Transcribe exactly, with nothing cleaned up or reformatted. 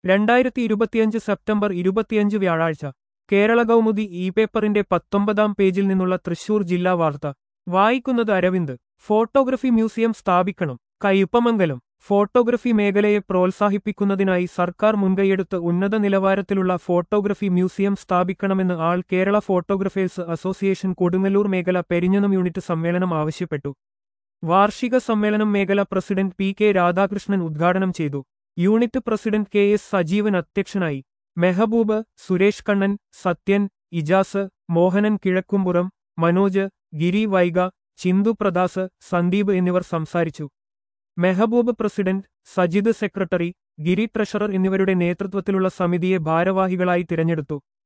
രണ്ടായിരത്തി ഇരുപത്തിയഞ്ച് സെപ്റ്റംബർ ഇരുപത്തിയഞ്ച് വ്യാഴാഴ്ച കേരള കൗമുദി ഇ പേപ്പറിന്റെ പത്തൊമ്പതാം പേജിൽ നിന്നുള്ള തൃശൂർ ജില്ലാ വാർത്ത വായിക്കുന്നത് അരവിന്ദ്. ഫോട്ടോഗ്രഫി മ്യൂസിയം സ്ഥാപിക്കണം. കയ്പമംഗലം. ഫോട്ടോഗ്രഫി മേഖലയെ പ്രോത്സാഹിപ്പിക്കുന്നതിനായി സർക്കാർ മുൻകൈയെടുത്ത് ഉന്നത നിലവാരത്തിലുള്ള ഫോട്ടോഗ്രഫി മ്യൂസിയം സ്ഥാപിക്കണമെന്ന് all Kerala photographers association Kodungallur മേഖല പെരിഞ്ഞനം യൂണിറ്റ് സമ്മേളനം ആവശ്യപ്പെട്ടു. വാർഷിക സമ്മേളനം മേഖല പ്രസിഡന്റ് പി കെ രാധാകൃഷ്ണൻ ഉദ്ഘാടനം ചെയ്തു. Unit president K S Sajeevan അധ്യക്ഷനായി. മെഹബൂബ്, സുരേഷ് കണ്ണൻ, സത്യൻ, ഇജാസ്, മോഹനൻ കിഴക്കുംപുറം, മനോജ്, ഗിരി വൈഗ, ചിന്തു പ്രദാസ്, സന്ദീപ് എന്നിവർ സംസാരിച്ചു. Mehboob president, Sajid secretary, Giri treasurer എന്നിവരുടെ നേതൃത്വത്തിലുള്ള സമിതിയെ ഭാരവാഹികളായി തിരഞ്ഞെടുത്തു.